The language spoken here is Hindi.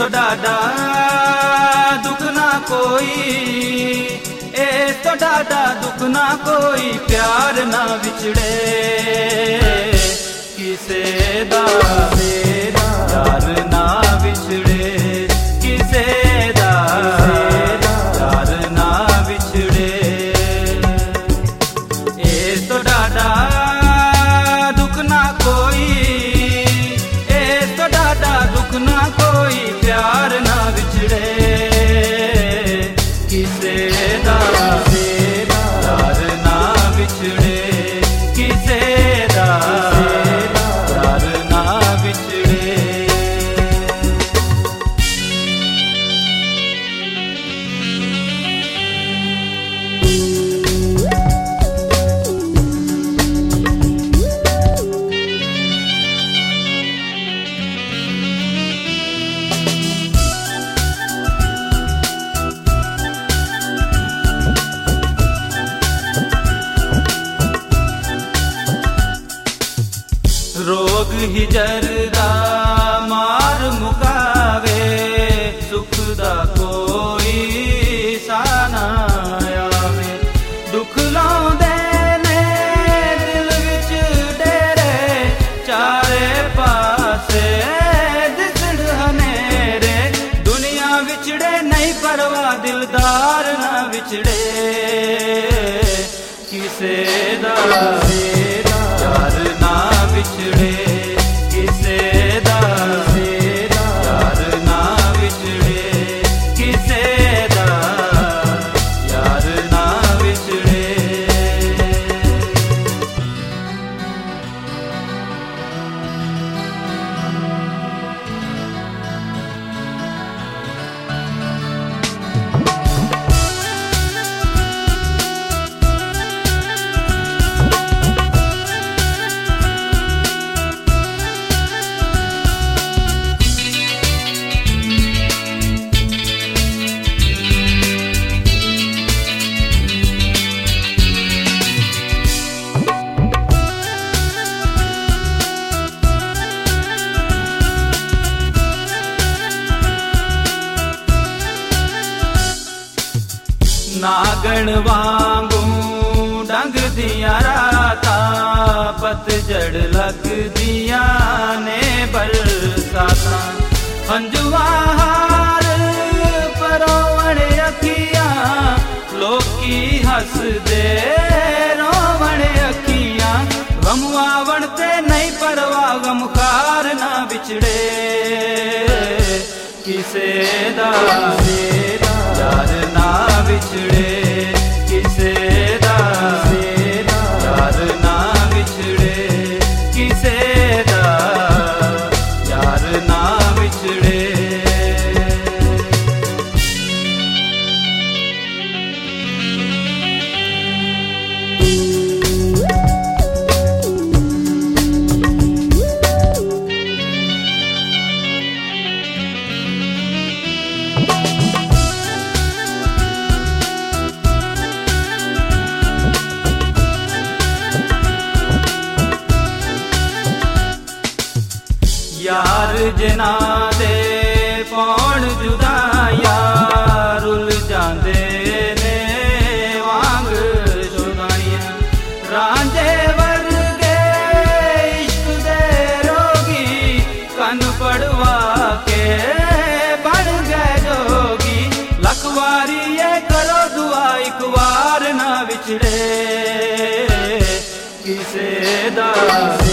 डाडा दुख ना कोई, इस तो डाडा दुख ना कोई, प्यार ना विछड़े किसे दा प्यार ना विछड़े, किसे दा प्यार ना विछड़े। इस तो डाडा दुख ना कोई, इस तो डाडा दुख ना कोई, प्यार ना विछड़े किसे दा प्यार ना विछड़े, किसे दा प्यार ना विछड़े। रोग ही जरदा मार मुकावे, सुख दा कोई साना आवे। दुख लाउंदे ने दिल विच डेरे, चारे पासे दिसड़ हनेरे। दुनिया विछड़े नहीं परवाह, दिलदार ना विछड़े किसे दा प्यार ना विछड़े, किसे दा प्यार ना विछड़े, किसे दा प्यार ना विछड़े। नागण वांगू डंग दिया राता, पतझड़ लग दिया ने बरसाता। हंजुआ हार परोवण अखियां, लोकी हस दे रोवण अखियां। गम आवण ते नहीं परवाह, गमखार ना विछड़े किसे दा प्यार ना विछड़े, किसे दा प्यार ना विछड़े, किसे दा प्यार ना विछड़े। यार जना दे पौण जुदा, यार उल जांदे ने वांग जुदाइयां। रांझे वर्गे इश्क दे रोगी, कन पड़वा के बन गए जोगी। लख वारी ये करो दुआ, एक वार ना विछड़े किसे दा